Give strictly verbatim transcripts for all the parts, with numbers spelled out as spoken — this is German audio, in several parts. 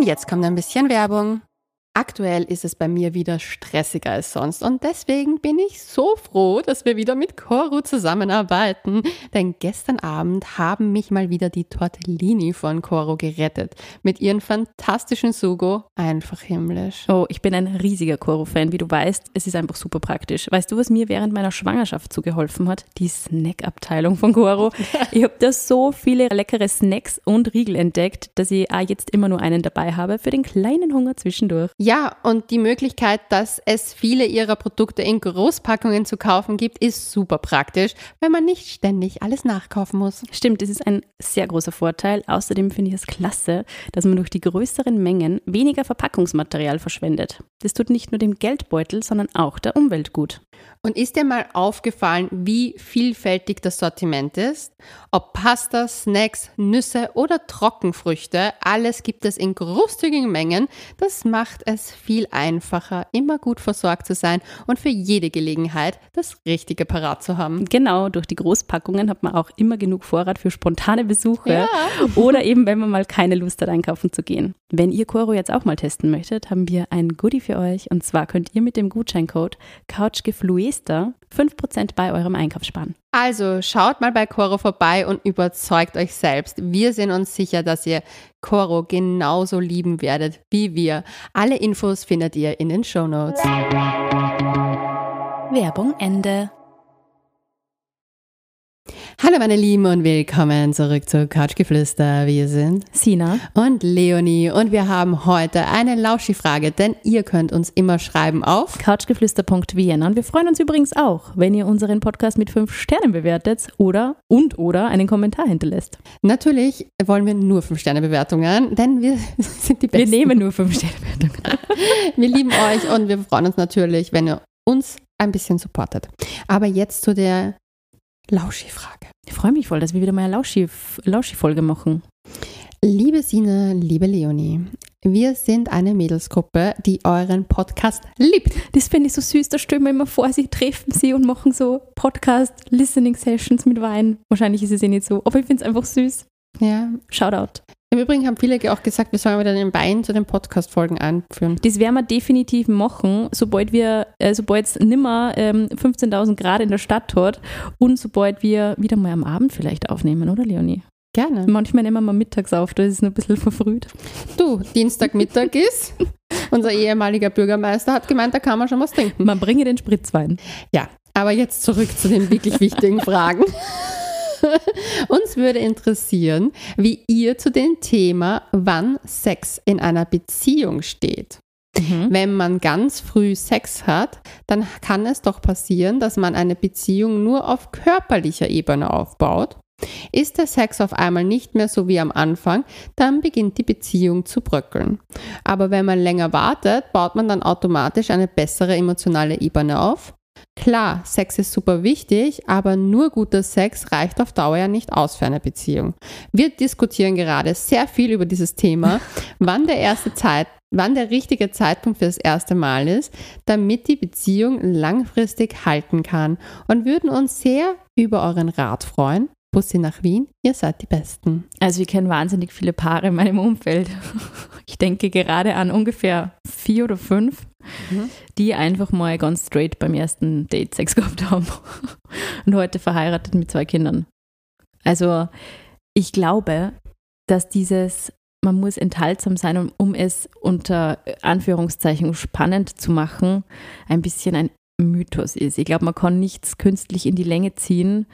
jetzt kommt ein bisschen Werbung. Aktuell ist es bei mir wieder stressiger als sonst und deswegen bin ich so froh, dass wir wieder mit Coro zusammenarbeiten. Denn gestern Abend haben mich mal wieder die Tortellini von Coro gerettet. Mit ihren fantastischen Sugo, einfach himmlisch. Oh, ich bin ein riesiger Coro-Fan, wie du weißt. Es ist einfach super praktisch. Weißt du, was mir während meiner Schwangerschaft so geholfen hat? Die Snack-Abteilung von Coro. Ich habe da so viele leckere Snacks und Riegel entdeckt, dass ich auch jetzt immer nur einen dabei habe für den kleinen Hunger zwischendurch. Ja, und die Möglichkeit, dass es viele ihrer Produkte in Großpackungen zu kaufen gibt, ist super praktisch, weil man nicht ständig alles nachkaufen muss. Stimmt, das ist ein sehr großer Vorteil. Außerdem finde ich es klasse, dass man durch die größeren Mengen weniger Verpackungsmaterial verschwendet. Das tut nicht nur dem Geldbeutel, sondern auch der Umwelt gut. Und ist dir mal aufgefallen, wie vielfältig das Sortiment ist? Ob Pasta, Snacks, Nüsse oder Trockenfrüchte, alles gibt es in großzügigen Mengen. Das macht es viel einfacher, immer gut versorgt zu sein und für jede Gelegenheit das Richtige parat zu haben. Genau, durch die Großpackungen hat man auch immer genug Vorrat für spontane Besuche Ja. oder eben, wenn man mal keine Lust hat, einkaufen zu gehen. Wenn ihr Coro jetzt auch mal testen möchtet, haben wir ein Goodie für euch und zwar könnt ihr mit dem Gutscheincode CouchGefluester fünf Prozent bei eurem Einkauf sparen. Also schaut mal bei Coro vorbei und überzeugt euch selbst. Wir sind uns sicher, dass ihr Coro genauso lieben werdet wie wir. Alle Infos findet ihr in den Shownotes. Werbung Ende. Hallo meine Lieben und willkommen zurück zu Couchgeflüster. Wir sind Sina und Leonie und wir haben heute eine Lauschi-Frage, denn ihr könnt uns immer schreiben auf couchgeflüster punkt vienna und wir freuen uns übrigens auch, wenn ihr unseren Podcast mit fünf Sternen bewertet oder und oder einen Kommentar hinterlässt. Natürlich wollen wir nur fünf Sterne Bewertungen, denn wir sind die Besten. Wir nehmen nur fünf Sterne Bewertungen. Wir lieben euch und wir freuen uns natürlich, wenn ihr uns ein bisschen supportet. Aber jetzt zu der Lauschi-Frage. Ich freue mich voll, dass wir wieder mal eine Lauschi, Lauschi-Folge machen. Liebe Sina, liebe Leonie, wir sind eine Mädelsgruppe, die euren Podcast liebt. Das finde ich so süß, da stellen wir immer vor, sie treffen sie und machen so Podcast-Listening-Sessions mit Wein. Wahrscheinlich ist es eh nicht so, aber ich finde es einfach süß. Ja. Shoutout. Im Übrigen haben viele auch gesagt, wir sollen wieder den Wein zu den Podcast-Folgen einführen. Das werden wir definitiv machen, sobald wir, äh, sobald es nimmer ähm, fünfzehntausend Grad in der Stadt hat und sobald wir wieder mal am Abend vielleicht aufnehmen, oder Leonie? Gerne. Manchmal nehmen wir mittags auf, da ist es noch ein bisschen verfrüht. Du, Dienstagmittag ist, unser ehemaliger Bürgermeister hat gemeint, da kann man schon was trinken. Man bringe den Spritzwein. Ja, aber jetzt zurück zu den wirklich wichtigen Fragen. Uns würde interessieren, wie ihr zu dem Thema, wann Sex in einer Beziehung steht. Mhm. Wenn man ganz früh Sex hat, dann kann es doch passieren, dass man eine Beziehung nur auf körperlicher Ebene aufbaut. Ist der Sex auf einmal nicht mehr so wie am Anfang, dann beginnt die Beziehung zu bröckeln. Aber wenn man länger wartet, baut man dann automatisch eine bessere emotionale Ebene auf. Klar, Sex ist super wichtig, aber nur guter Sex reicht auf Dauer ja nicht aus für eine Beziehung. Wir diskutieren gerade sehr viel über dieses Thema, wann der erste Zeit, wann der richtige Zeitpunkt für das erste Mal ist, damit die Beziehung langfristig halten kann und würden uns sehr über euren Rat freuen. Bussi nach Wien, ihr seid die Besten. Also ich kenne wahnsinnig viele Paare in meinem Umfeld. Ich denke gerade an ungefähr vier oder fünf, mhm. die einfach mal ganz straight beim ersten Date Sex gehabt haben und heute verheiratet mit zwei Kindern. Also ich glaube, dass dieses, man muss enthaltsam sein, um, um es unter Anführungszeichen spannend zu machen, ein bisschen ein Mythos ist. Ich glaube, man kann nichts künstlich in die Länge ziehen,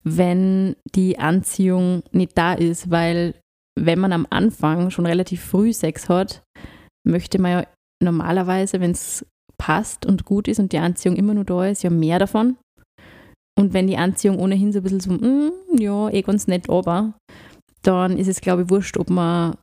wenn die Anziehung nicht da ist, weil wenn man am Anfang schon relativ früh Sex hat, möchte man ja normalerweise, wenn es passt und gut ist und die Anziehung immer nur da ist, ja mehr davon. Und wenn die Anziehung ohnehin so ein bisschen so, mm, ja, eh ganz nett, aber dann ist es, glaube ich, wurscht, ob man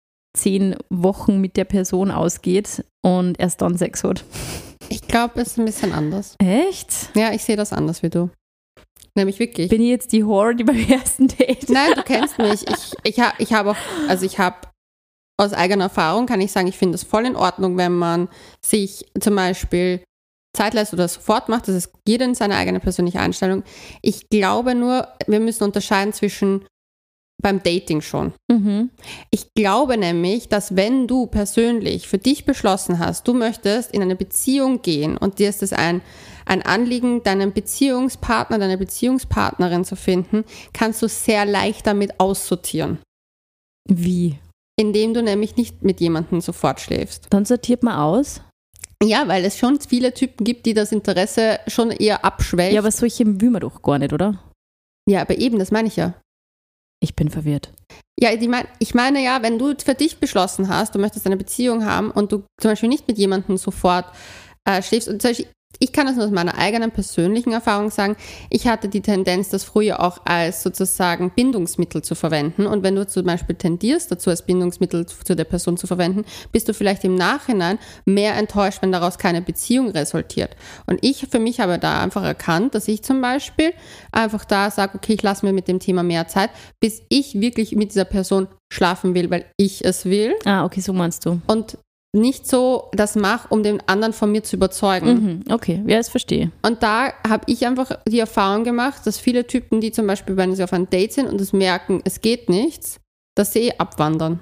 zehn Wochen mit der Person ausgeht und erst dann Sex hat. Ich glaube, es ist ein bisschen anders. Echt? Ja, ich sehe das anders wie du. Nämlich wirklich. Bin ich jetzt die Whore, die beim ersten Date? Nein, du kennst mich. Ich, ich habe ich hab auch, also ich habe aus eigener Erfahrung, kann ich sagen, ich finde es voll in Ordnung, wenn man sich zum Beispiel Zeit lässt oder sofort macht. Das ist jedem seine eigene persönliche Einstellung. Ich glaube nur, wir müssen unterscheiden zwischen beim Dating schon. Mhm. Ich glaube nämlich, dass wenn du persönlich für dich beschlossen hast, du möchtest in eine Beziehung gehen und dir ist es ein, ein Anliegen, deinen Beziehungspartner, deine Beziehungspartnerin zu finden, kannst du sehr leicht damit aussortieren. Wie? Indem du nämlich nicht mit jemandem sofort schläfst. Dann sortiert man aus? Ja, weil es schon viele Typen gibt, die das Interesse schon eher abschwächt. Ja, aber solche will man doch gar nicht, oder? Ja, aber eben, das meine ich ja. Ich bin verwirrt. Ja, die mein, ich meine ja, wenn du für dich beschlossen hast, du möchtest eine Beziehung haben und du zum Beispiel nicht mit jemandem sofort äh, schläfst. Und zum Beispiel, ich kann das nur aus meiner eigenen persönlichen Erfahrung sagen, ich hatte die Tendenz, das früher auch als sozusagen Bindungsmittel zu verwenden. Und wenn du zum Beispiel tendierst dazu, als Bindungsmittel zu der Person zu verwenden, bist du vielleicht im Nachhinein mehr enttäuscht, wenn daraus keine Beziehung resultiert. Und ich für mich habe da einfach erkannt, dass ich zum Beispiel einfach da sage, okay, ich lasse mir mit dem Thema mehr Zeit, bis ich wirklich mit dieser Person schlafen will, weil ich es will. Ah, okay, so meinst du. Und nicht so das mache, um den anderen von mir zu überzeugen. Mhm, okay, ja, das verstehe. Und da habe ich einfach die Erfahrung gemacht, dass viele Typen, die zum Beispiel, wenn sie auf einem Date sind und es merken, es geht nichts, dass sie eh abwandern.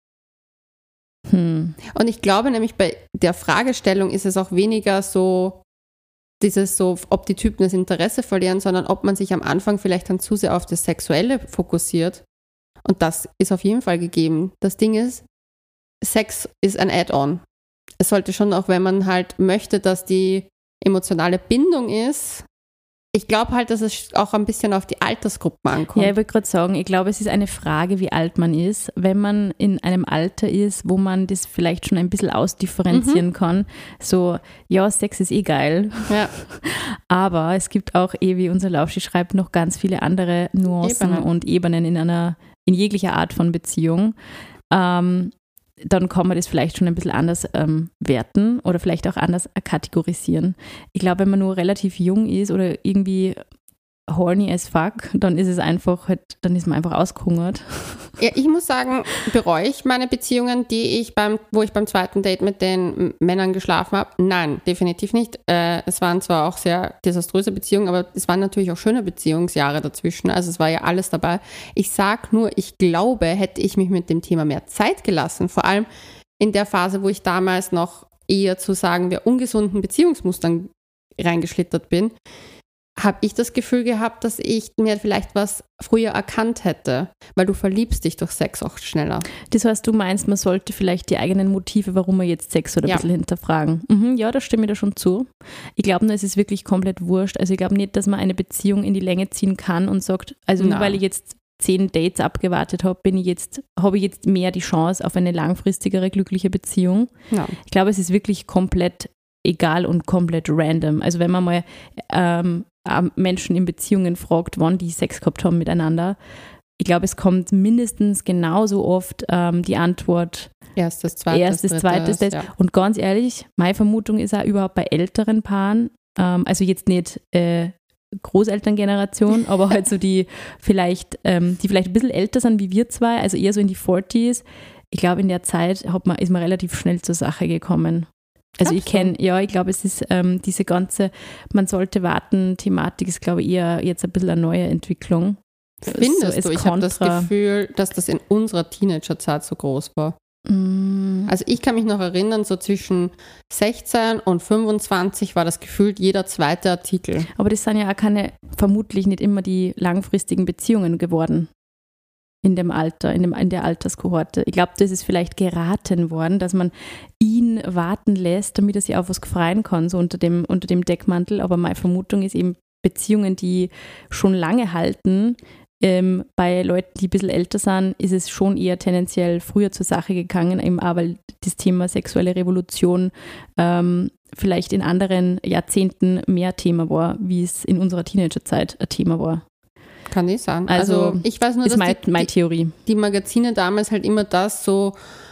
Hm. Und ich glaube nämlich, bei der Fragestellung ist es auch weniger so, dieses so, ob die Typen das Interesse verlieren, sondern ob man sich am Anfang vielleicht dann zu sehr auf das Sexuelle fokussiert. Und das ist auf jeden Fall gegeben. Das Ding ist, Sex ist ein Add-on. Es sollte schon auch, wenn man halt möchte, dass die emotionale Bindung ist, ich glaube halt, dass es auch ein bisschen auf die Altersgruppen ankommt. Ja, ich wollte gerade sagen, ich glaube, es ist eine Frage, wie alt man ist. Wenn man in einem Alter ist, wo man das vielleicht schon ein bisschen ausdifferenzieren mhm. kann, so, ja, Sex ist eh geil. Ja. Aber es gibt auch, eh wie unser Lauschi schreibt, noch ganz viele andere Nuancen Ebenen. und Ebenen in einer, in jeglicher Art von Beziehung. Ähm, dann kann man das vielleicht schon ein bisschen anders ähm, werten oder vielleicht auch anders kategorisieren. Ich glaube, wenn man nur relativ jung ist oder irgendwie horny as fuck, dann ist es einfach, halt, dann ist man einfach ausgehungert. Ja, ich muss sagen, bereue ich meine Beziehungen, die ich beim, wo ich beim zweiten Date mit den Männern geschlafen habe? Nein, definitiv nicht. Äh, es waren zwar auch sehr desaströse Beziehungen, aber es waren natürlich auch schöne Beziehungsjahre dazwischen. Also es war ja alles dabei. Ich sag nur, ich glaube, hätte ich mich mit dem Thema mehr Zeit gelassen, vor allem in der Phase, wo ich damals noch eher zu sagen wir ungesunden Beziehungsmustern reingeschlittert bin, habe ich das Gefühl gehabt, dass ich mir vielleicht was früher erkannt hätte, weil du verliebst dich durch Sex auch schneller. Das heißt, du meinst, man sollte vielleicht die eigenen Motive, warum man jetzt Sex hat, ein ja. bisschen hinterfragen. Mhm, ja, da stimme ich da schon zu. Ich glaube nur, es ist wirklich komplett wurscht. Also ich glaube nicht, dass man eine Beziehung in die Länge ziehen kann und sagt, also nur weil ich jetzt zehn Dates abgewartet habe, bin ich jetzt, habe ich jetzt mehr die Chance auf eine langfristigere, glückliche Beziehung. Ja. Ich glaube, es ist wirklich komplett egal und komplett random. Also wenn man mal ähm, Menschen in Beziehungen fragt, wann die Sex gehabt haben miteinander, ich glaube, es kommt mindestens genauso oft ähm, die Antwort erstes, zweites, erstes, drittes, zweites, das. Ja. Und ganz ehrlich, meine Vermutung ist auch überhaupt bei älteren Paaren, ähm, also jetzt nicht äh, Großelterngeneration, aber halt so die vielleicht, ähm, die vielleicht ein bisschen älter sind wie wir zwei, also eher so in die vierziger. Ich glaube, in der Zeit hat man, ist man relativ schnell zur Sache gekommen. Also ich kenne, ja, ich glaube, es ist ähm, diese ganze, man sollte warten, Thematik ist, glaube ich, eher jetzt ein bisschen eine neue Entwicklung. Findest so du? Ich habe das Gefühl, dass das in unserer Teenagerzeit so groß war. Mm. Also ich kann mich noch erinnern, so zwischen sechzehn und fünfundzwanzig war das gefühlt jeder zweite Artikel. Aber das sind ja auch keine, vermutlich nicht immer die langfristigen Beziehungen geworden. In dem Alter, in, dem, in der Alterskohorte. Ich glaube, das ist vielleicht geraten worden, dass man ihn warten lässt, damit er sich auf was freuen kann, so unter dem, unter dem Deckmantel. Aber meine Vermutung ist eben, Beziehungen, die schon lange halten, ähm, bei Leuten, die ein bisschen älter sind, ist es schon eher tendenziell früher zur Sache gegangen, eben auch, weil das Thema sexuelle Revolution ähm, vielleicht in anderen Jahrzehnten mehr Thema war, wie es in unserer Teenagerzeit ein Thema war. Kann ich sagen. Also, also ich weiß nur, ist dass mein, die, meine Theorie. Die Magazine damals halt immer das so,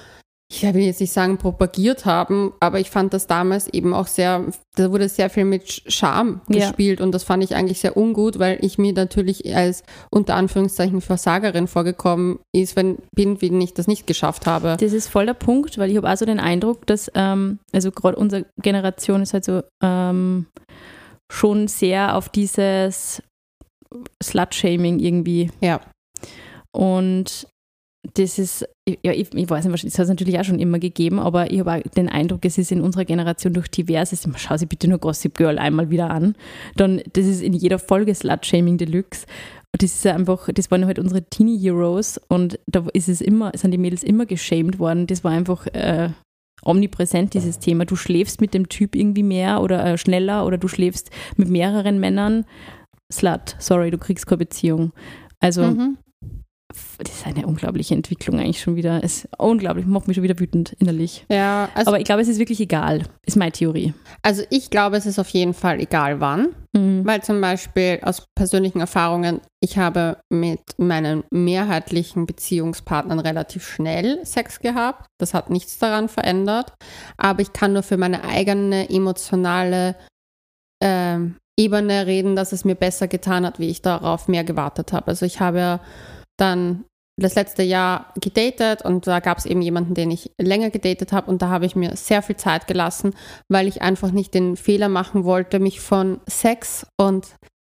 ich will jetzt nicht sagen propagiert haben, aber ich fand das damals eben auch sehr, da wurde sehr viel mit Scham gespielt ja. Und das fand ich eigentlich sehr ungut, weil ich mir natürlich als unter Anführungszeichen Versagerin vorgekommen ist, wenn bin, wenn ich das nicht geschafft habe. Das ist voll der Punkt, weil ich habe auch so den Eindruck, dass, ähm, also gerade unsere Generation ist halt so ähm, schon sehr auf dieses Slut-Shaming irgendwie ja. Und das ist, ja, ich, ich weiß nicht, das hat es natürlich auch schon immer gegeben, aber ich habe auch den Eindruck, es ist in unserer Generation durch diverses, schau sie bitte nur Gossip Girl einmal wieder an, dann, das ist in jeder Folge Slut-Shaming Deluxe. Das ist einfach, das waren halt unsere Teenie-Heroes und da ist es immer, sind die Mädels immer geschämt worden. Das war einfach äh, omnipräsent, dieses Thema. Du schläfst mit dem Typ irgendwie mehr oder äh, schneller oder du schläfst mit mehreren Männern. Slut, sorry, du kriegst keine Beziehung. Also mhm. Das ist eine unglaubliche Entwicklung eigentlich schon wieder. Es ist unglaublich, macht mich schon wieder wütend innerlich. Ja, also, aber ich glaube, es ist wirklich egal, ist meine Theorie. Also ich glaube, es ist auf jeden Fall egal wann, mhm. weil zum Beispiel aus persönlichen Erfahrungen, ich habe mit meinen mehrheitlichen Beziehungspartnern relativ schnell Sex gehabt. Das hat nichts daran verändert, aber ich kann nur für meine eigene emotionale äh, Ebene reden, dass es mir besser getan hat, wie ich darauf mehr gewartet habe. Also ich habe ja dann das letzte Jahr gedatet und da gab es eben jemanden, den ich länger gedatet habe und da habe ich mir sehr viel Zeit gelassen, weil ich einfach nicht den Fehler machen wollte, mich von Sex und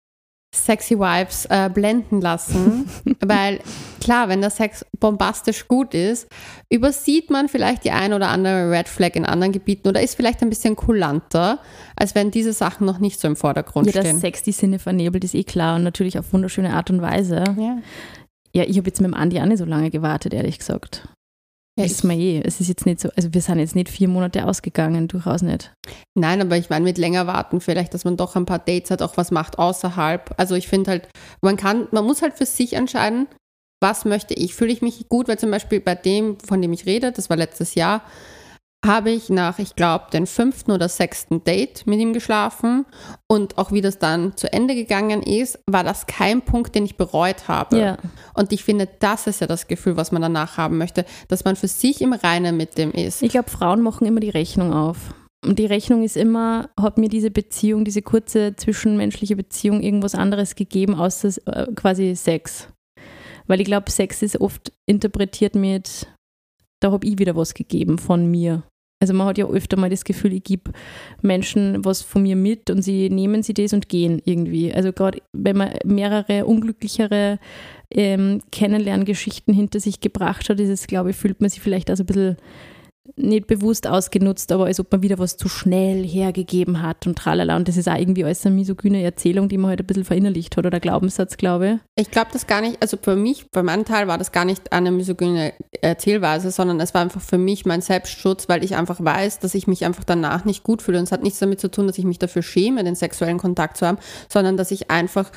sexy Vibes äh, blenden lassen, weil klar, wenn der Sex bombastisch gut ist, übersieht man vielleicht die ein oder andere Red Flag in anderen Gebieten oder ist vielleicht ein bisschen kulanter, als wenn diese Sachen noch nicht so im Vordergrund ja, stehen. Ja, dass Sex die Sinne vernebelt, ist eh klar und natürlich auf wunderschöne Art und Weise. Ja. Ja, ich habe jetzt mit dem Andi auch nicht so lange gewartet, ehrlich gesagt. Ja, das ist mir eh. Es ist jetzt nicht so, also wir sind jetzt nicht vier Monate ausgegangen, durchaus nicht. Nein, aber ich meine mit länger warten vielleicht, dass man doch ein paar Dates hat, auch was macht außerhalb. Also ich finde halt, man kann, man muss halt für sich entscheiden, was möchte ich. Fühle ich mich gut, weil zum Beispiel bei dem, von dem ich rede, das war letztes Jahr, habe ich nach, ich glaube, den fünften oder sechsten Date mit ihm geschlafen und auch wie das dann zu Ende gegangen ist, war das kein Punkt, den ich bereut habe. Ja. Und ich finde, das ist ja das Gefühl, was man danach haben möchte, dass man für sich im Reinen mit dem ist. Ich glaube, Frauen machen immer die Rechnung auf. Und die Rechnung ist immer, hat mir diese Beziehung, diese kurze zwischenmenschliche Beziehung irgendwas anderes gegeben, außer äh, quasi Sex. Weil ich glaube, Sex ist oft interpretiert mit, da habe ich wieder was gegeben von mir. Also man hat ja öfter mal das Gefühl, ich gebe Menschen was von mir mit und sie nehmen sie das und gehen irgendwie. Also gerade wenn man mehrere unglücklichere ähm, Kennenlerngeschichten hinter sich gebracht hat, ist es, glaube ich, fühlt man sich vielleicht also ein bisschen nicht bewusst ausgenutzt, aber als ob man wieder was zu schnell hergegeben hat und tralala. Und das ist auch irgendwie alles eine misogyne Erzählung, die man halt ein bisschen verinnerlicht hat oder Glaubenssatz, glaube ich. Ich glaube das gar nicht, also für mich, bei meinem Teil war das gar nicht eine misogyne Erzählweise, sondern es war einfach für mich mein Selbstschutz, weil ich einfach weiß, dass ich mich einfach danach nicht gut fühle. Und es hat nichts damit zu tun, dass ich mich dafür schäme, den sexuellen Kontakt zu haben, sondern dass ich einfach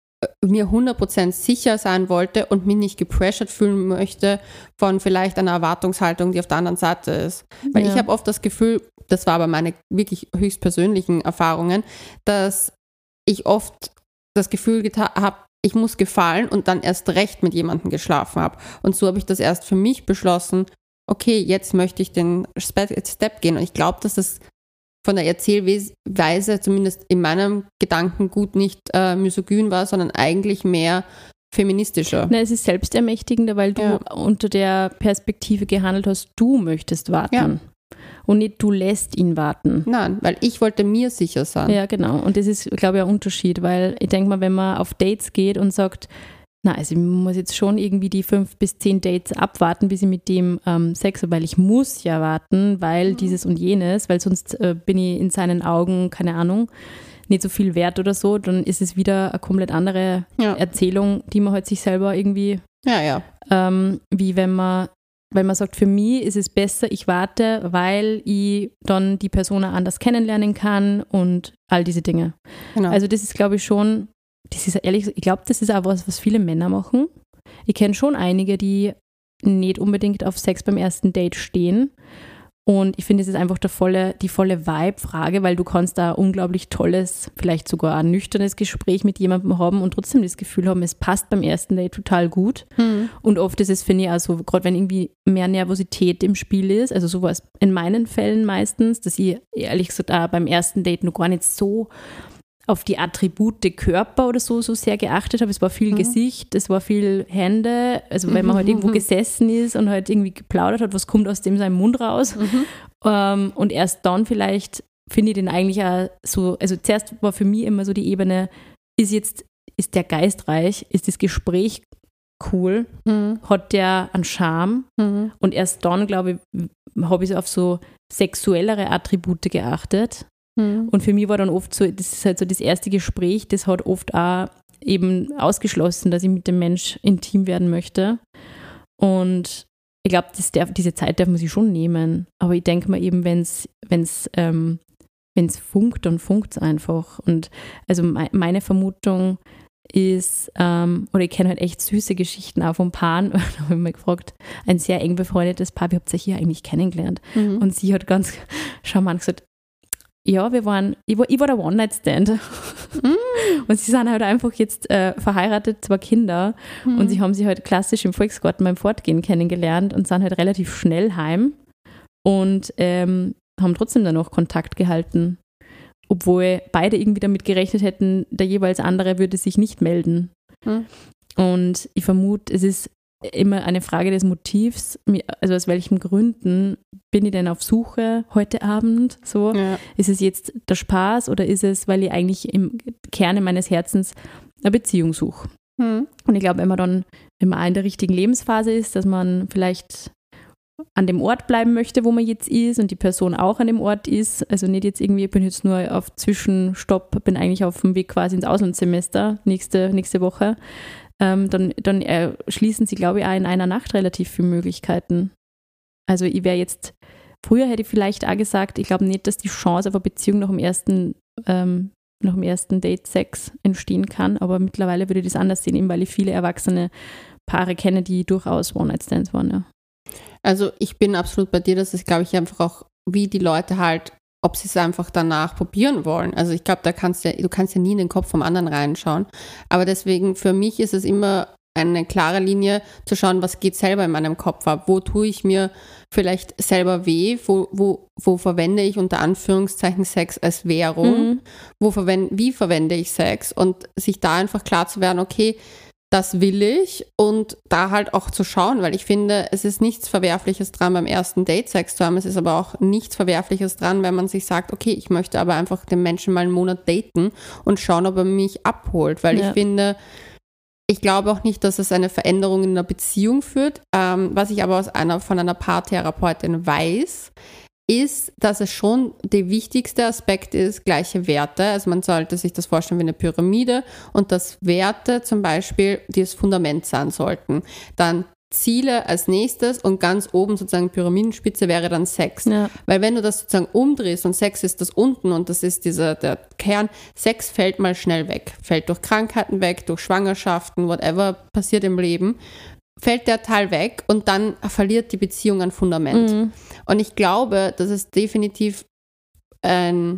mir hundert Prozent sicher sein wollte und mich nicht gepressured fühlen möchte von vielleicht einer Erwartungshaltung, die auf der anderen Seite ist. Weil ja. ich habe oft das Gefühl, das war aber meine wirklich höchstpersönlichen Erfahrungen, dass ich oft das Gefühl geta- habe, ich muss gefallen und dann erst recht mit jemandem geschlafen habe. Und so habe ich das erst für mich beschlossen, okay, jetzt möchte ich den Step gehen. Und ich glaube, dass das von der Erzählweise, zumindest in meinem Gedankengut, nicht äh, misogyn war, sondern eigentlich mehr feministischer. Na, es ist selbstermächtigender, weil du ja. unter der Perspektive gehandelt hast, du möchtest warten. Ja. Und nicht du lässt ihn warten. Nein, weil ich wollte mir sicher sein. Ja, genau. Und das ist, glaube ich, ein Unterschied, weil ich denke mal, wenn man auf Dates geht und sagt, na, also ich muss jetzt schon irgendwie die fünf bis zehn Dates abwarten, bis ich mit dem ähm, Sex habe, weil ich muss ja warten, weil mhm. dieses und jenes, weil sonst äh, bin ich in seinen Augen, keine Ahnung, nicht so viel wert oder so, dann ist es wieder eine komplett andere ja. Erzählung, die man halt sich selber irgendwie, ja, ja. Ähm, wie wenn man, weil man sagt, für mich ist es besser, ich warte, weil ich dann die Person anders kennenlernen kann und all diese Dinge. Genau. Also das ist, glaube ich, schon Das ist ehrlich, ich glaube, das ist auch was, was viele Männer machen. Ich kenne schon einige, die nicht unbedingt auf Sex beim ersten Date stehen. Und ich finde, es ist einfach der volle, die volle Vibe-Frage, weil du kannst da unglaublich tolles, vielleicht sogar ein nüchternes Gespräch mit jemandem haben und trotzdem das Gefühl haben, es passt beim ersten Date total gut. Mhm. Und oft ist es, finde ich, also gerade wenn irgendwie mehr Nervosität im Spiel ist, also so war es in meinen Fällen meistens, dass ich ehrlich gesagt auch beim ersten Date noch gar nicht so auf die Attribute Körper oder so so sehr geachtet habe. Es war viel mhm. Gesicht, es war viel Hände, also wenn man halt irgendwo gesessen ist und halt irgendwie geplaudert hat, was kommt aus dem seinem Mund raus. Mhm. Ähm, und erst dann vielleicht finde ich den eigentlich auch so, also zuerst war für mich immer so die Ebene, ist jetzt, ist der geistreich, ist das Gespräch cool, Mhm. hat der einen Charme Mhm. und erst dann, glaube ich, habe ich so auf so sexuellere Attribute geachtet. Mhm. Und für mich war dann oft so, das ist halt so das erste Gespräch, das hat oft auch eben ausgeschlossen, dass ich mit dem Mensch intim werden möchte. Und ich glaube, diese Zeit darf man sich schon nehmen. Aber ich denke mal eben, wenn es wenn's, ähm, wenn's funkt, dann funkt es einfach. Und also me- meine Vermutung ist, ähm, oder ich kenne halt echt süße Geschichten auch von Paaren. Da habe ich mal gefragt, ein sehr eng befreundetes Paar, wie habt ihr hier eigentlich kennengelernt? Mhm. Und sie hat ganz charmant gesagt, ja, wir waren, ich war, ich war der One-Night-Stand. Mhm. Und sie sind halt einfach jetzt äh, verheiratet, zwei Kinder. Mhm. Und sie haben sich halt klassisch im Volksgarten beim Fortgehen kennengelernt und sind halt relativ schnell heim und ähm, haben trotzdem dann noch Kontakt gehalten. Obwohl beide irgendwie damit gerechnet hätten, der jeweils andere würde sich nicht melden. Mhm. Und ich vermute, es ist immer eine Frage des Motivs, also aus welchen Gründen bin ich denn auf Suche heute Abend? So, Ja. ist es jetzt der Spaß oder ist es, weil ich eigentlich im Kerne meines Herzens eine Beziehung suche? Mhm. Und ich glaube, wenn man dann, wenn man auch in der richtigen Lebensphase ist, dass man vielleicht an dem Ort bleiben möchte, wo man jetzt ist und die Person auch an dem Ort ist, also nicht jetzt irgendwie, ich bin jetzt nur auf Zwischenstopp, bin eigentlich auf dem Weg quasi ins Auslandssemester nächste, nächste Woche, ähm, dann, dann erschließen sie, glaube ich, auch in einer Nacht relativ viele Möglichkeiten. Also ich wäre jetzt, früher hätte ich vielleicht auch gesagt, ich glaube nicht, dass die Chance auf eine Beziehung nach dem ersten, ähm, nach dem ersten Date Sex entstehen kann, aber mittlerweile würde ich das anders sehen, eben weil ich viele erwachsene Paare kenne, die durchaus One-Night-Stands waren, ja. Also ich bin absolut bei dir, das ist, glaube ich, einfach auch, wie die Leute halt, ob sie es einfach danach probieren wollen. Also ich glaube, da kannst du, du kannst ja nie in den Kopf vom anderen reinschauen. Aber deswegen, für mich ist es immer eine klare Linie zu schauen, was geht selber in meinem Kopf ab. Wo tue ich mir vielleicht selber weh? Wo, wo, wo verwende ich unter Anführungszeichen Sex als Währung? Mhm. Wo verwende, wie verwende ich Sex? Und sich da einfach klar zu werden, okay, das will ich, und da halt auch zu schauen, weil ich finde, es ist nichts Verwerfliches dran, beim ersten Date Sex zu haben. Es ist aber auch nichts Verwerfliches dran, wenn man sich sagt, okay, ich möchte aber einfach den Menschen mal einen Monat daten und schauen, ob er mich abholt, weil Ja. ich finde, ich glaube auch nicht, dass es eine Veränderung in einer Beziehung führt. Ähm, was ich aber aus einer, von einer Paartherapeutin weiß, ist, dass es schon der wichtigste Aspekt ist, gleiche Werte. Also man sollte sich das vorstellen wie eine Pyramide, und dass Werte zum Beispiel das Fundament sein sollten. Dann Ziele als nächstes und ganz oben sozusagen Pyramidenspitze wäre dann Sex. Ja. Weil wenn du das sozusagen umdrehst und Sex ist das unten und das ist dieser, der Kern, Sex fällt mal schnell weg. Fällt durch Krankheiten weg, durch Schwangerschaften, whatever passiert im Leben, fällt der Teil weg und dann verliert die Beziehung an Fundament. Mhm. Und ich glaube, dass es definitiv ein,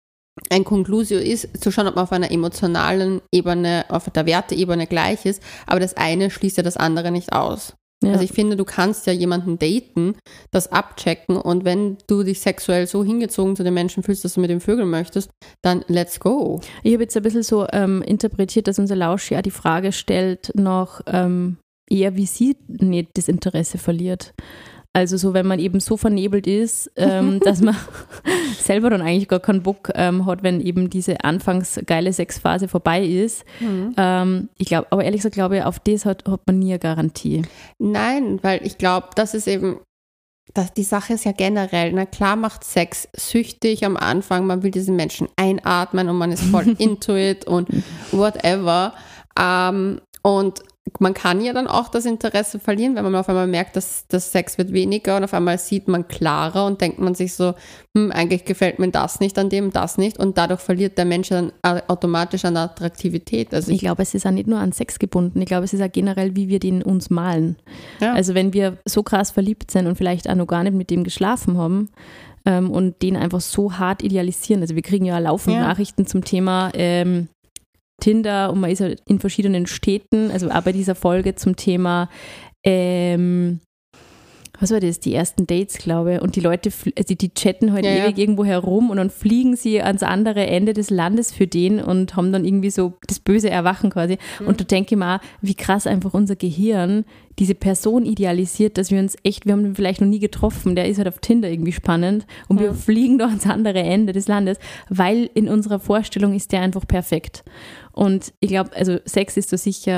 ein Conclusio ist, zu schauen, ob man auf einer emotionalen Ebene, auf der Werteebene gleich ist, aber das eine schließt ja das andere nicht aus. Ja. Also ich finde, du kannst ja jemanden daten, das abchecken, und wenn du dich sexuell so hingezogen zu den Menschen fühlst, dass du mit dem Vögeln möchtest, dann let's go. Ich habe jetzt ein bisschen so ähm, interpretiert, dass unser Lausch ja die Frage stellt noch ähm, eher, wie sie nicht das Interesse verliert. Also so, wenn man eben so vernebelt ist, ähm, dass man selber dann eigentlich gar keinen Bock ähm, hat, wenn eben diese anfangs geile Sexphase vorbei ist. Mhm. Ähm, ich glaube, aber ehrlich gesagt, glaube ich, auf das hat, hat man nie eine Garantie. Nein, weil ich glaube, das ist eben, das, die Sache ist ja generell, na klar macht Sex süchtig am Anfang, man will diesen Menschen einatmen und man ist voll into it und whatever. Ähm, und man kann ja dann auch das Interesse verlieren, wenn man auf einmal merkt, dass das Sex wird weniger, und auf einmal sieht man klarer und denkt man sich so, hm, eigentlich gefällt mir das nicht an dem, das nicht, und dadurch verliert der Mensch dann automatisch an Attraktivität. Also Ich ich, glaube, es ist auch nicht nur an Sex gebunden. Ich glaube, es ist auch generell, wie wir den uns malen. ja. Also wenn wir so krass verliebt sind und vielleicht auch noch gar nicht mit dem geschlafen haben ähm, und den einfach so hart idealisieren. Also wir kriegen ja laufend Ja. Nachrichten zum Thema ähm, Tinder, und man ist ja in verschiedenen Städten, also auch bei dieser Folge zum Thema ähm, was war das, die ersten Dates, glaube ich, und die Leute, also die chatten halt Ja, ja. ewig irgendwo herum und dann fliegen sie ans andere Ende des Landes für den und haben dann irgendwie so das böse Erwachen quasi. Mhm. Und da denke ich mir auch, wie krass einfach unser Gehirn diese Person idealisiert, dass wir uns echt, wir haben den vielleicht noch nie getroffen, der ist halt auf Tinder irgendwie spannend, und Mhm. wir fliegen da ans andere Ende des Landes, weil in unserer Vorstellung ist der einfach perfekt. Und ich glaube, also Sex ist da sicher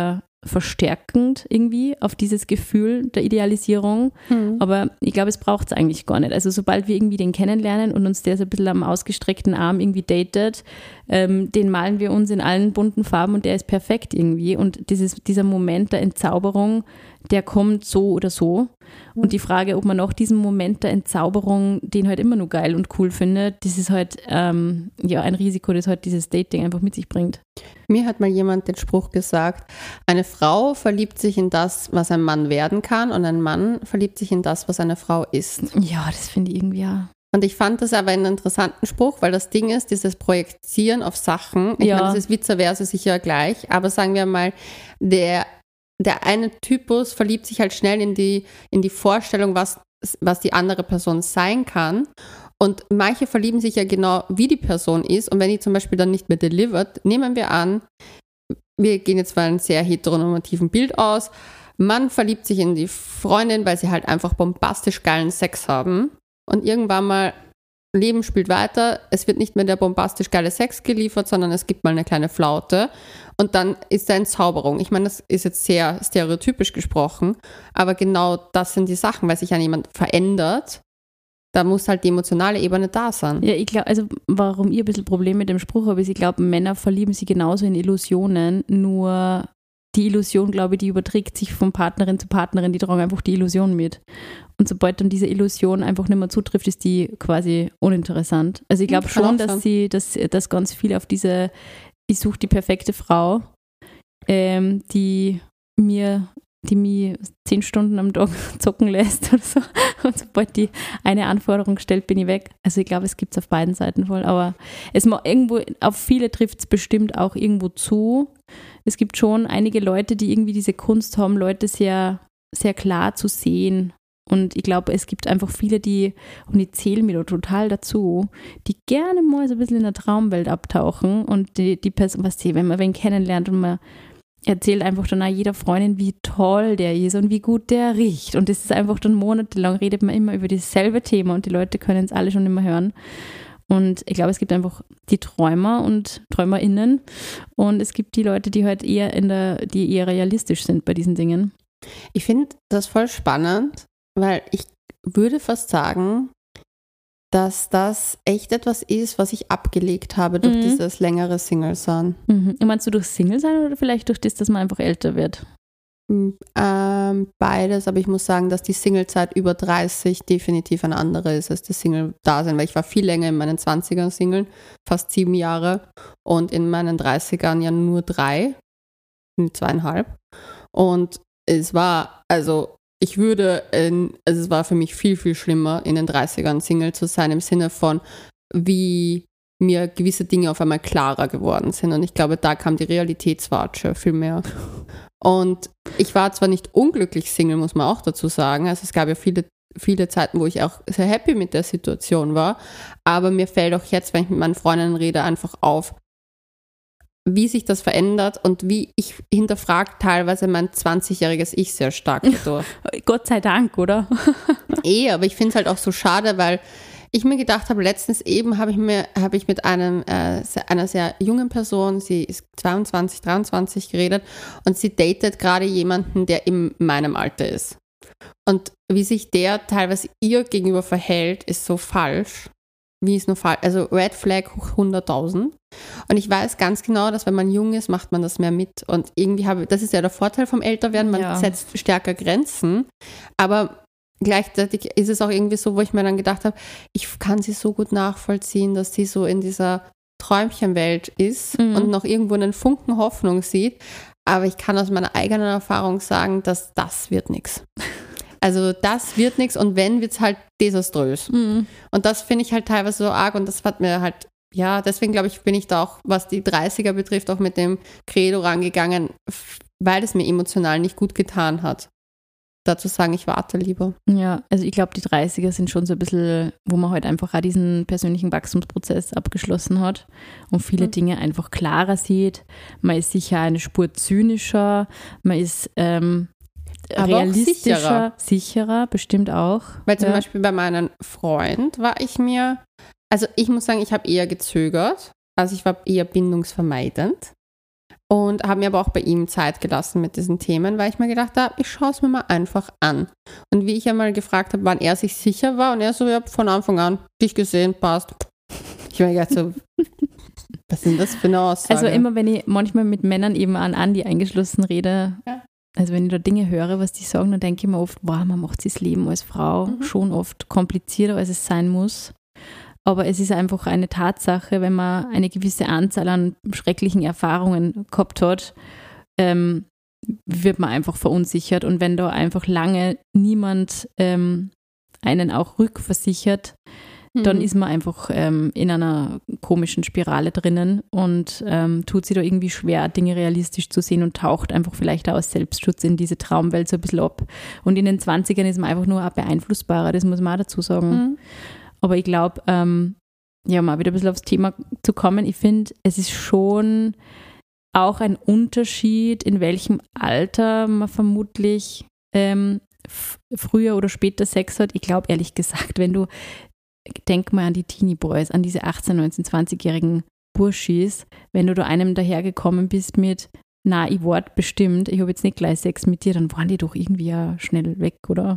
verstärkend irgendwie auf dieses Gefühl der Idealisierung. Mhm. Aber ich glaube, es braucht es eigentlich gar nicht. Also sobald wir irgendwie den kennenlernen und uns der so ein bisschen am ausgestreckten Arm irgendwie datet, ähm, den malen wir uns in allen bunten Farben und der ist perfekt irgendwie. Und dieses, dieser Moment der Entzauberung, der kommt so oder so. Und die Frage, ob man auch diesen Moment der Entzauberung, den halt immer nur geil und cool findet, das ist halt ähm, ja, ein Risiko, das halt dieses Dating einfach mit sich bringt. Mir hat mal jemand den Spruch gesagt, eine Frau verliebt sich in das, was ein Mann werden kann und ein Mann verliebt sich in das, was eine Frau ist. Ja, das finde ich irgendwie ja. Und ich fand das aber einen interessanten Spruch, weil das Ding ist, dieses Projizieren auf Sachen, ich Ja. meine, das ist vice versa sicher gleich, aber sagen wir mal, der, der eine Typus verliebt sich halt schnell in die, in die Vorstellung, was, was die andere Person sein kann. Und manche verlieben sich ja genau, wie die Person ist. Und wenn die zum Beispiel dann nicht mehr delivert, nehmen wir an, wir gehen jetzt von einem sehr heteronormativen Bild aus, man verliebt sich in die Freundin, weil sie halt einfach bombastisch geilen Sex haben. Und irgendwann mal, Leben spielt weiter, es wird nicht mehr der bombastisch geile Sex geliefert, sondern es gibt mal eine kleine Flaute. Und dann ist da Entzauberung. Ich meine, das ist jetzt sehr stereotypisch gesprochen, aber genau das sind die Sachen, weil sich ja jemand verändert. Da muss halt die emotionale Ebene da sein. Ja, ich glaube, also warum ich ein bisschen Problem mit dem Spruch habe, ist, ich glaube, Männer verlieben sich genauso in Illusionen, nur die Illusion, glaube ich, die überträgt sich von Partnerin zu Partnerin, die tragen einfach die Illusion mit. Und sobald dann diese Illusion einfach nicht mehr zutrifft, ist die quasi uninteressant. Also ich glaube Kann schon, auch sein. dass sie, dass, dass ganz viel auf diese, ich suche die perfekte Frau, ähm, die mir die mich zehn Stunden am Tag zocken lässt oder so. Und sobald die eine Anforderung stellt, bin ich weg. Also ich glaube, es gibt es auf beiden Seiten voll. Aber es ma- irgendwo, auf viele trifft es bestimmt auch irgendwo zu. Es gibt schon einige Leute, die irgendwie diese Kunst haben, Leute sehr, sehr klar zu sehen. Und ich glaube, es gibt einfach viele, die, und ich zähle mir da total dazu, die gerne mal so ein bisschen in der Traumwelt abtauchen und die, die Person, was die, wenn man wen kennenlernt und man erzählt einfach dann auch jeder Freundin, wie toll der ist und wie gut der riecht. Und das ist einfach dann monatelang, redet man immer über dasselbe Thema und die Leute können es alle schon immer hören. Und ich glaube, es gibt einfach die Träumer und TräumerInnen und es gibt die Leute, die halt eher in der, die eher realistisch sind bei diesen Dingen. Ich finde das voll spannend, weil ich würde fast sagen, dass das echt etwas ist, was ich abgelegt habe durch Mhm. dieses längere Single-Sein. Mhm. Meinst du durch Single sein oder vielleicht durch das, dass man einfach älter wird? Ähm, beides, aber ich muss sagen, dass die Singlezeit über dreißig definitiv eine andere ist als das Single-Dasein, weil ich war viel länger in meinen zwanzigern Single, fast sieben Jahre und in meinen dreißigern ja nur drei, zweieinhalb und es war, also ich würde, in, also es war für mich viel, viel schlimmer, in den dreißigern Single zu sein, im Sinne von, wie mir gewisse Dinge auf einmal klarer geworden sind. Und ich glaube, da kam die Realitätswatsche viel mehr. Und ich war zwar nicht unglücklich Single, muss man auch dazu sagen. Also es gab ja viele, viele Zeiten, wo ich auch sehr happy mit der Situation war. Aber mir fällt auch jetzt, wenn ich mit meinen Freundinnen rede, einfach auf, wie sich das verändert und wie ich hinterfrage teilweise mein zwanzigjähriges Ich sehr stark dadurch. Gott sei Dank, oder? Eh, aber ich finde es halt auch so schade, weil ich mir gedacht habe, letztens eben habe ich mir habe ich mit einem äh, einer sehr jungen Person, sie ist zweiundzwanzig, dreiundzwanzig, geredet und sie datet gerade jemanden, der in meinem Alter ist. Und wie sich der teilweise ihr gegenüber verhält, ist so falsch. Wie ist nur falsch? Also Red Flag hoch hunderttausend. Und ich weiß ganz genau, dass wenn man jung ist, macht man das mehr mit. Und irgendwie habe, das ist ja der Vorteil vom Älterwerden, man Ja. setzt stärker Grenzen. Aber gleichzeitig ist es auch irgendwie so, wo ich mir dann gedacht habe, ich kann sie so gut nachvollziehen, dass sie so in dieser Träumchenwelt ist Mhm. und noch irgendwo einen Funken Hoffnung sieht. Aber ich kann aus meiner eigenen Erfahrung sagen, dass das wird nichts. Also das wird nichts und wenn, wird es halt desaströs. Mhm. Und das finde ich halt teilweise so arg und das hat mir halt, ja, deswegen glaube ich, bin ich da auch, was die dreißiger betrifft, auch mit dem Credo rangegangen, f- weil es mir emotional nicht gut getan hat. Dazu sagen, ich warte lieber. Ja, also ich glaube, die dreißiger sind schon so ein bisschen, wo man halt einfach auch diesen persönlichen Wachstumsprozess abgeschlossen hat und viele Mhm. Dinge einfach klarer sieht. Man ist sicher eine Spur zynischer, man ist ähm, Aber auch realistischer, sicherer. sicherer, bestimmt auch. Weil zum ja. Beispiel bei meinem Freund war ich mir, also ich muss sagen, ich habe eher gezögert, also ich war eher bindungsvermeidend. Und habe mir aber auch bei ihm Zeit gelassen mit diesen Themen, weil ich mir gedacht habe, ich schaue es mir mal einfach an. Und wie ich einmal gefragt habe, wann er sich sicher war, und er so, ja, von Anfang an, dich gesehen, passt. Ich mir gedacht so, was ist denn das für eine Aussage? Also immer, wenn ich manchmal mit Männern eben an Andi eingeschlossen rede, ja. Also wenn ich da Dinge höre, was die sagen, dann denke ich mir oft, wow, man macht sich das Leben als Frau mhm. schon oft komplizierter, als es sein muss. Aber es ist einfach eine Tatsache, wenn man eine gewisse Anzahl an schrecklichen Erfahrungen gehabt hat, ähm, wird man einfach verunsichert. Und wenn da einfach lange niemand ähm, einen auch rückversichert, mhm. dann ist man einfach ähm, in einer komischen Spirale drinnen und ähm, tut sich da irgendwie schwer, Dinge realistisch zu sehen und taucht einfach vielleicht auch aus Selbstschutz in diese Traumwelt so ein bisschen ab. Und in den zwanzigern ist man einfach nur auch beeinflussbarer, das muss man auch dazu sagen. Mhm. Aber ich glaube, ähm, ja, mal wieder ein bisschen aufs Thema zu kommen, ich finde, es ist schon auch ein Unterschied, in welchem Alter man vermutlich ähm, f- früher oder später Sex hat. Ich glaube, ehrlich gesagt, wenn du, denk mal an die Teenie Boys, an diese achtzehn-, neunzehn-, zwanzigjährigen Burschis, wenn du da einem dahergekommen bist mit, na, ich wart bestimmt, ich habe jetzt nicht gleich Sex mit dir, dann waren die doch irgendwie ja schnell weg, oder?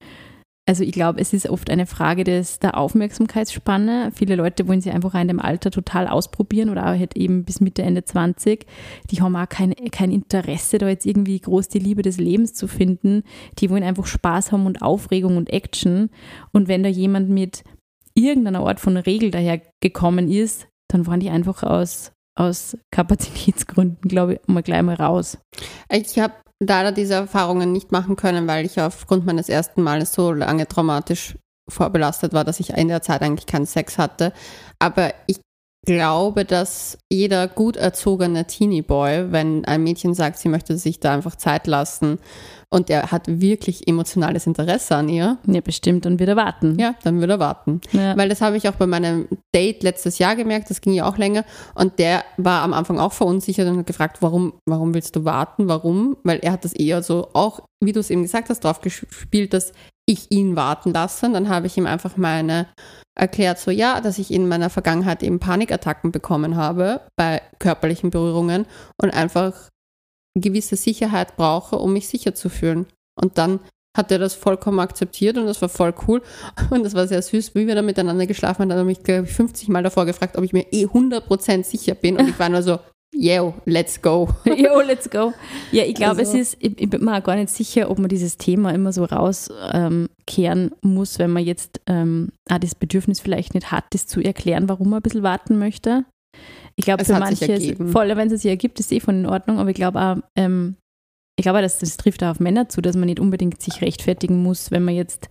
Also ich glaube, es ist oft eine Frage des, der Aufmerksamkeitsspanne. Viele Leute wollen sich einfach in dem Alter total ausprobieren oder auch halt eben bis Mitte, Ende zwanzig. Die haben auch kein, kein Interesse, da jetzt irgendwie groß die Liebe des Lebens zu finden. Die wollen einfach Spaß haben und Aufregung und Action. Und wenn da jemand mit irgendeiner Art von Regel daher gekommen ist, dann waren die einfach aus, aus Kapazitätsgründen, glaube ich, mal gleich mal raus. Ich habe leider diese Erfahrungen nicht machen können, weil ich aufgrund meines ersten Males so lange traumatisch vorbelastet war, dass ich in der Zeit eigentlich keinen Sex hatte. Aber ich glaube, dass jeder gut erzogene Teenie-Boy, wenn ein Mädchen sagt, sie möchte sich da einfach Zeit lassen und er hat wirklich emotionales Interesse an ihr. Ja, bestimmt, dann wird er warten. Ja, dann wird er warten. Ja. Weil das habe ich auch bei meinem Date letztes Jahr gemerkt, das ging ja auch länger und der war am Anfang auch verunsichert und hat gefragt, warum, warum willst du warten, warum? Weil er hat das eher so auch, wie du es eben gesagt hast, drauf gespielt, dass ich ihn warten lasse. Und dann habe ich ihm einfach meine erklärt, so ja, dass ich in meiner Vergangenheit eben Panikattacken bekommen habe bei körperlichen Berührungen und einfach gewisse Sicherheit brauche, um mich sicher zu fühlen. Und dann hat er das vollkommen akzeptiert und das war voll cool. Und das war sehr süß, wie wir da miteinander geschlafen haben. Dann habe ich, glaube ich, fünfzig Mal davor gefragt, ob ich mir eh hundert Prozent sicher bin. Und ich war nur so, yo, let's go. Yo, let's go. Ja, ich glaube, also. es ist, ich, ich bin mir auch gar nicht sicher, ob man dieses Thema immer so rauskehren ähm, muss, wenn man jetzt ähm, auch das Bedürfnis vielleicht nicht hat, das zu erklären, warum man ein bisschen warten möchte. Ich glaube, für manche, voll, wenn es sich ergibt, ist eh von in Ordnung, aber ich glaube auch, ähm, ich glaube, das, das trifft auch auf Männer zu, dass man nicht unbedingt sich rechtfertigen muss, wenn man jetzt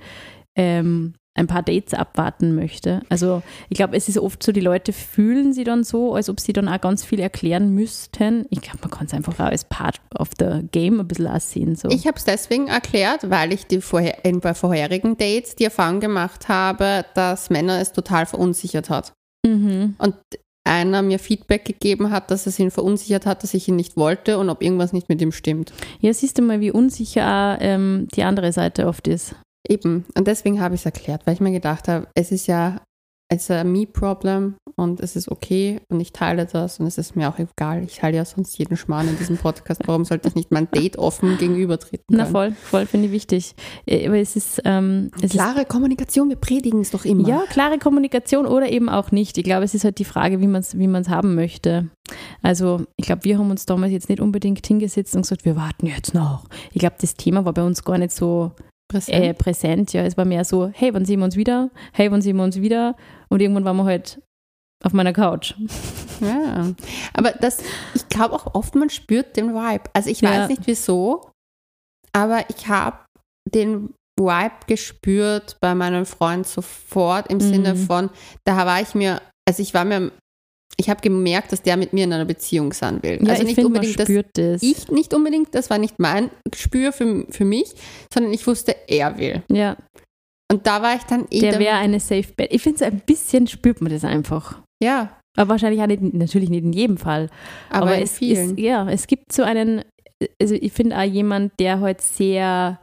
ähm, ein paar Dates abwarten möchte. Also ich glaube, es ist oft so, die Leute fühlen sie dann so, als ob sie dann auch ganz viel erklären müssten. Ich glaube, man kann es einfach auch als Part of the Game ein bisschen aussehen. So. Ich habe es deswegen erklärt, weil ich die vorher, in, bei vorherigen Dates die Erfahrung gemacht habe, dass Männer es total verunsichert hat. Mhm. Und einer mir Feedback gegeben hat, dass es ihn verunsichert hat, dass ich ihn nicht wollte und ob irgendwas nicht mit ihm stimmt. Ja, siehst du mal, wie unsicher auch, ähm, die andere Seite oft ist. Eben. Und deswegen habe ich es erklärt, weil ich mir gedacht habe, es ist ja es ein Me-Problem und es ist okay und ich teile das und es ist mir auch egal. Ich teile ja sonst jeden Schmarrn in diesem Podcast. Warum sollte ich nicht mein Date offen gegenübertreten können? Na voll, voll, finde ich wichtig. Aber es ist... Ähm, es klare ist, Kommunikation, wir predigen es doch immer. Ja, klare Kommunikation oder eben auch nicht. Ich glaube, es ist halt die Frage, wie man es wie man's haben möchte. Also ich glaube, wir haben uns damals jetzt nicht unbedingt hingesetzt und gesagt, wir warten jetzt noch. Ich glaube, das Thema war bei uns gar nicht so... Präsent. Äh, präsent, ja. Es war mehr so, hey, wann sehen wir uns wieder? Hey, wann sehen wir uns wieder? Und irgendwann waren wir halt auf meiner Couch. Ja, aber das, ich glaube auch oft, man spürt den Vibe. Also ich weiß ja. nicht wieso, aber ich habe den Vibe gespürt bei meinem Freund sofort im mhm. Sinne von, da war ich mir, also ich war mir Ich habe gemerkt, dass der mit mir in einer Beziehung sein will. Ja, also ich nicht find, unbedingt, man spürt dass das. ich nicht unbedingt, das war nicht mein Gespür für, für mich, sondern ich wusste, er will. Ja. Und da war ich dann eh. Der wäre eine Safe Bet. Ich finde, so ein bisschen spürt man das einfach. Ja. Aber wahrscheinlich auch nicht, natürlich nicht in jedem Fall. Aber, Aber in es vielen. Ist, ja, es gibt so einen, also ich finde auch jemand, der halt sehr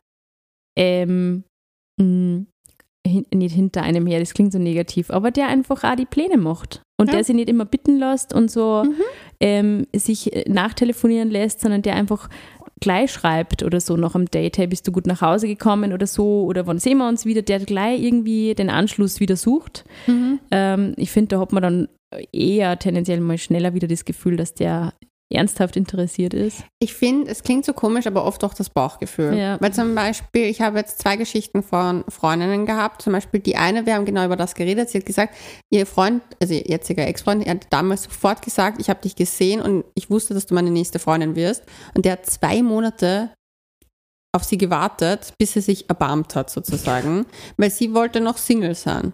ähm, mh, hin, nicht hinter einem her, das klingt so negativ, aber der einfach auch die Pläne macht. Und ja. der sich nicht immer bitten lässt und so, mhm. ähm, sich nachtelefonieren lässt, sondern der einfach gleich schreibt oder so nach dem Date, hey, bist du gut nach Hause gekommen oder so, oder wann sehen wir uns wieder, der gleich irgendwie den Anschluss wieder sucht. Mhm. Ähm, ich finde, da hat man dann eher tendenziell mal schneller wieder das Gefühl, dass der ernsthaft interessiert ist. Ich finde, es klingt so komisch, aber oft auch das Bauchgefühl. Ja. Weil zum Beispiel, ich habe jetzt zwei Geschichten von Freundinnen gehabt. Zum Beispiel die eine, wir haben genau über das geredet. Sie hat gesagt, ihr Freund, also ihr jetziger Ex-Freund, er hat damals sofort gesagt, ich habe dich gesehen und ich wusste, dass du meine nächste Freundin wirst. Und der hat zwei Monate auf sie gewartet, bis sie sich erbarmt hat sozusagen, weil sie wollte noch Single sein.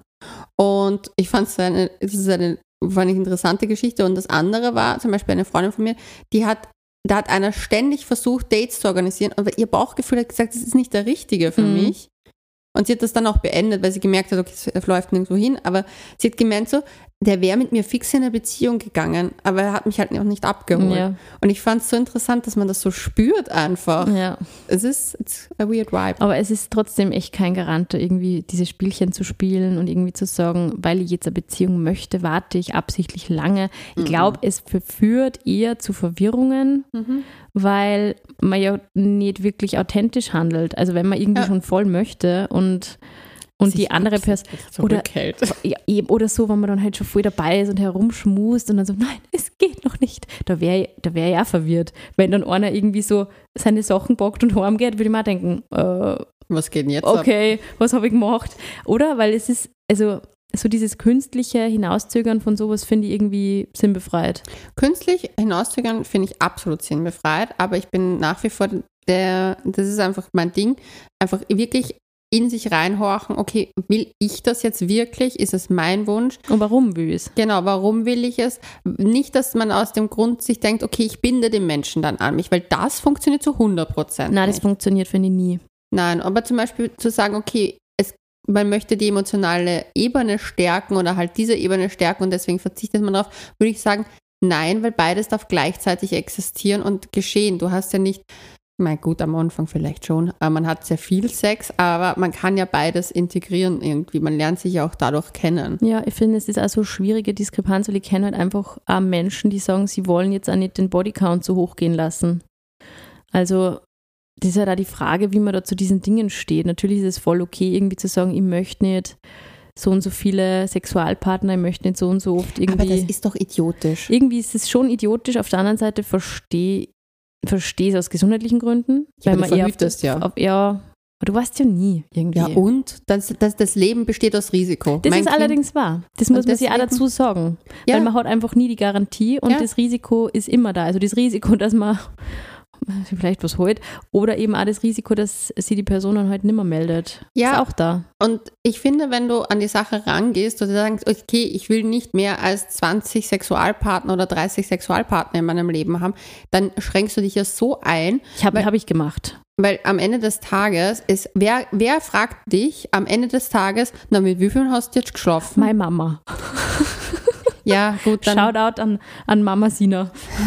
Und ich fand es eine, es ist eine war eine interessante Geschichte. Und das andere war zum Beispiel eine Freundin von mir, die hat, da hat einer ständig versucht, Dates zu organisieren, aber ihr Bauchgefühl hat gesagt, das ist nicht der Richtige für mhm. mich. Und sie hat das dann auch beendet, weil sie gemerkt hat, okay, es läuft nirgendwo hin, aber sie hat gemeint so, der wäre mit mir fix in eine Beziehung gegangen, aber er hat mich halt noch nicht abgeholt. Ja. Und ich fand es so interessant, dass man das so spürt einfach. Ja. Es ist it's a weird vibe. Aber es ist trotzdem echt kein Garant, irgendwie diese Spielchen zu spielen und irgendwie zu sagen, weil ich jetzt eine Beziehung möchte, warte ich absichtlich lange. Ich mhm. glaube, es verführt eher zu Verwirrungen, mhm. weil man ja nicht wirklich authentisch handelt. Also wenn man irgendwie ja. schon voll möchte und Und die andere Person oder, ja, oder so, wenn man dann halt schon voll dabei ist und herumschmust und dann so, nein, es geht noch nicht. Da wäre da wär ich auch verwirrt. Wenn dann einer irgendwie so seine Sachen packt und heimgeht, würde ich mir auch denken, äh, was geht denn jetzt okay, ab? Was habe ich gemacht? Oder? Weil es ist, also so dieses künstliche Hinauszögern von sowas finde ich irgendwie sinnbefreit. Künstlich hinauszögern finde ich absolut sinnbefreit, aber ich bin nach wie vor der, das ist einfach mein Ding, einfach wirklich in sich reinhorchen, okay, will ich das jetzt wirklich? Ist es mein Wunsch? Und warum will ich es? Genau, warum will ich es? Nicht, dass man aus dem Grund sich denkt, okay, ich binde den Menschen dann an mich, weil das funktioniert zu hundert Prozent. Nein, das nicht. Funktioniert, finde ich, nie. Nein, aber zum Beispiel zu sagen, okay, es, man möchte die emotionale Ebene stärken oder halt diese Ebene stärken und deswegen verzichtet man darauf, würde ich sagen, nein, weil beides darf gleichzeitig existieren und geschehen. Du hast ja nicht mein gut, am Anfang vielleicht schon. Man hat sehr viel Sex, aber man kann ja beides integrieren irgendwie. Man lernt sich ja auch dadurch kennen. Ja, ich finde, es ist auch so eine schwierige Diskrepanz, weil ich kenne halt einfach auch Menschen, die sagen, sie wollen jetzt auch nicht den Bodycount so hoch gehen lassen. Also das ist halt auch die Frage, wie man da zu diesen Dingen steht. Natürlich ist es voll okay, irgendwie zu sagen, ich möchte nicht so und so viele Sexualpartner, ich möchte nicht so und so oft irgendwie. Aber das ist doch idiotisch. Irgendwie ist es schon idiotisch. Auf der anderen Seite verstehe verstehe es aus gesundheitlichen Gründen. Ja, weil man eher auf das, ja. Auf, ja, du weißt ja nie irgendwie. Ja, und das, das, das Leben besteht aus Risiko. Das mein ist kind, allerdings wahr. Das muss man sich auch dazu sagen. Ja. Weil man hat einfach nie die Garantie und ja. das Risiko ist immer da. Also das Risiko, dass man vielleicht was holt oder eben auch das Risiko, dass sie die Person dann halt nicht mehr meldet. Ja, ist auch da. Und ich finde, wenn du an die Sache rangehst und sagst, okay, ich will nicht mehr als zwanzig Sexualpartner oder dreißig Sexualpartner in meinem Leben haben, dann schränkst du dich ja so ein. Ich habe hab ich gemacht. Weil am Ende des Tages ist, wer, wer fragt dich am Ende des Tages, na, mit wie vielen hast du jetzt geschlafen? Meine Mama. Ja, gut. Dann Shoutout an, an Mama Sina.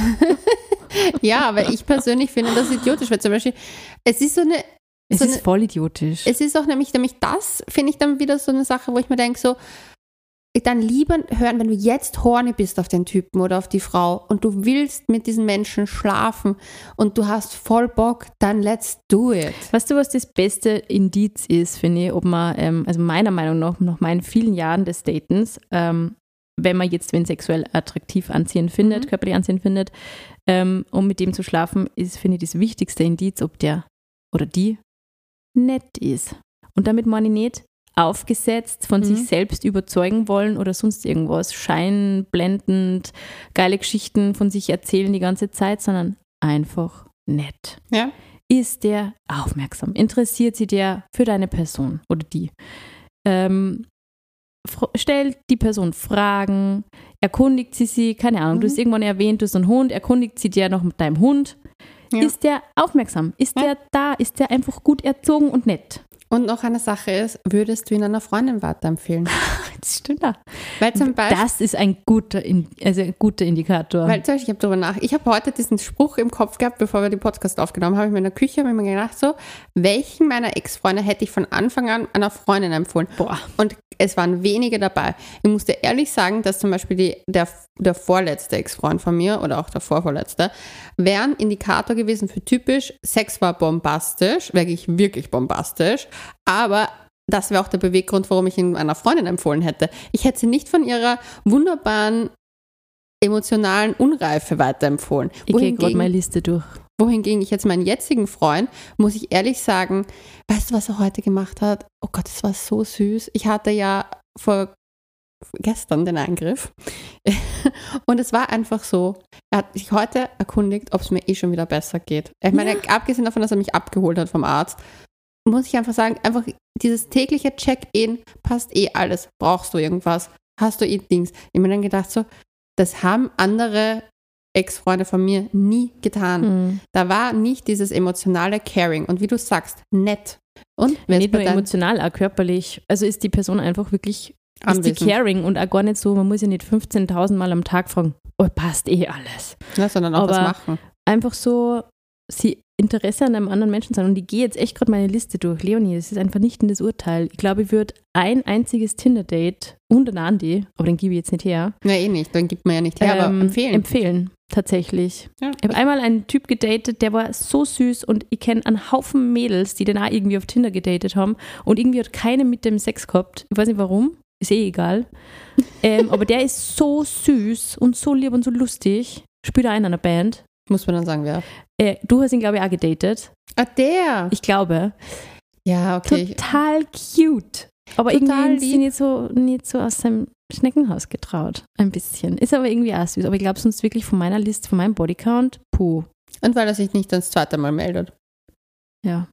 Ja, aber ich persönlich finde das idiotisch, weil zum Beispiel, es ist so eine... Es so ist eine, voll idiotisch. Es ist auch nämlich, nämlich das, finde ich dann wieder so eine Sache, wo ich mir denke, so, dann lieber hören, wenn du jetzt horny bist auf den Typen oder auf die Frau und du willst mit diesen Menschen schlafen und du hast voll Bock, dann let's do it. Weißt du, was das beste Indiz ist, finde ich, ob man, ähm, also meiner Meinung nach, nach meinen vielen Jahren des Datens, ähm, wenn man jetzt wen sexuell attraktiv anziehend findet, mhm. körperlich anziehend findet, ähm, um mit dem zu schlafen, ist, finde ich, das wichtigste Indiz, ob der oder die nett ist. Und damit meine ich nicht aufgesetzt, von mhm. sich selbst überzeugen wollen oder sonst irgendwas, scheinblendend, geile Geschichten von sich erzählen die ganze Zeit, sondern einfach nett. Ja. Ist der aufmerksam? Interessiert sie der für deine Person oder die? Ähm, stellt die Person Fragen, erkundigt sie sie, keine Ahnung, mhm. du hast irgendwann erwähnt, du hast einen Hund, erkundigt sie dir noch mit deinem Hund. Ja. Ist der aufmerksam? Ist ja. der da? Ist der einfach gut erzogen und nett? Und noch eine Sache ist, würdest du ihn einer Freundin weiterempfehlen? Das stimmt ja. Weil zum Beispiel, Das ist ein guter, In- also ein guter Indikator. weil zum Beispiel, ich habe darüber nach, ich habe heute diesen Spruch im Kopf gehabt, bevor wir den Podcast aufgenommen haben, habe ich mir in der Küche hab ich mir gedacht, so, welchen meiner Ex-Freunde hätte ich von Anfang an einer Freundin empfohlen? Boah. Und es waren wenige dabei. Ich musste ehrlich sagen, dass zum Beispiel die, der, der vorletzte Ex-Freund von mir oder auch der vorvorletzte wäre ein Indikator gewesen für typisch, Sex war bombastisch, wirklich, wirklich bombastisch, aber das wäre auch der Beweggrund, warum ich ihn einer Freundin empfohlen hätte. Ich hätte sie nicht von ihrer wunderbaren emotionalen Unreife weiterempfohlen. Ich gehe gerade meine Liste durch. Wohingegen ich jetzt meinen jetzigen Freund, muss ich ehrlich sagen, weißt du, was er heute gemacht hat? Oh Gott, das war so süß. Ich hatte ja vor gestern den Eingriff und es war einfach so, er hat sich heute erkundigt, ob es mir eh schon wieder besser geht. Ich meine, Ja. abgesehen davon, dass er mich abgeholt hat vom Arzt, muss ich einfach sagen, einfach dieses tägliche Check-in, passt eh alles. Brauchst du irgendwas? Hast du eh Dings? Ich habe mir dann gedacht so, das haben andere Ex-Freunde von mir nie getan. Hm. Da war nicht dieses emotionale Caring und wie du sagst, nett. Und wer Nicht ist bei nur deinem emotional, auch körperlich. Also ist die Person einfach wirklich, ist die Anwesend? caring und auch gar nicht so, man muss ja nicht fünfzehntausend Mal am Tag fragen, oh, passt eh alles. Ja, sondern auch Aber- was machen. Einfach so, sie Interesse an einem anderen Menschen sein. Und ich gehe jetzt echt gerade meine Liste durch. Leonie, das ist ein vernichtendes Urteil. Ich glaube, ich würde ein einziges Tinder-Date und einen Andi, aber den gebe ich jetzt nicht her, Ja, eh nicht, dann gibt man ja nicht her, aber ähm, empfehlen. Empfehlen, tatsächlich. Ja. Ich habe einmal einen Typ gedatet, der war so süß und ich kenne einen Haufen Mädels, die den auch irgendwie auf Tinder gedatet haben und irgendwie hat keine mit dem Sex gehabt. Ich weiß nicht warum, ist eh egal. ähm, aber der ist so süß und so lieb und so lustig. Spielt auch in einer Band. Muss man dann sagen, wer. Äh, du hast ihn, glaube ich, auch gedatet. Ah, der. Ich glaube. Ja, okay. Total cute. Aber Total irgendwie ist sie lieb. nicht so, nicht so aus seinem Schneckenhaus getraut. Ein bisschen. Ist aber irgendwie auch süß. Aber ich glaube sonst wirklich von meiner Liste, von meinem Bodycount, puh. Und weil er sich nicht das zweite Mal meldet. Ja.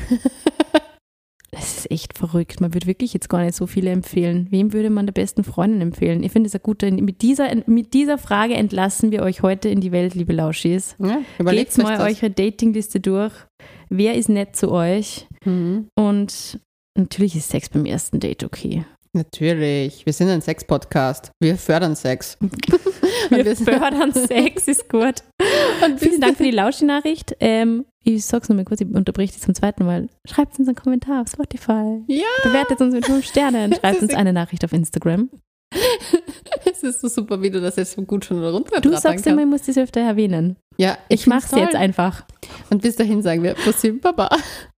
Das ist echt verrückt. Man würde wirklich jetzt gar nicht so viele empfehlen. Wem würde man der besten Freundin empfehlen? Ich finde es ein guter, mit dieser, mit dieser Frage entlassen wir euch heute in die Welt, liebe Lauschis. Ja, überlegt Geht's mal euch eure Datingliste durch. Wer ist nett zu euch? das. Mhm. Und natürlich ist Sex beim ersten Date okay. Natürlich. Wir sind ein Sex-Podcast. Wir fördern Sex. Wir, wir sind- fördern Sex, ist gut. Und vielen Dank für die Lauschi-Nachricht. Ähm, ich sag's nochmal kurz, ich unterbreche dich zum zweiten Mal. Schreibt uns einen Kommentar auf Spotify. Ja. Bewertet uns mit fünf Sternen. Schreibt uns eine Nachricht auf Instagram. Es ist so super, wie du das jetzt so gut schon runter Du sagst immer, ich muss das öfter erwähnen. Ja, Ich, find's mach's toll. jetzt einfach. Und bis dahin sagen wir Bussi Baba.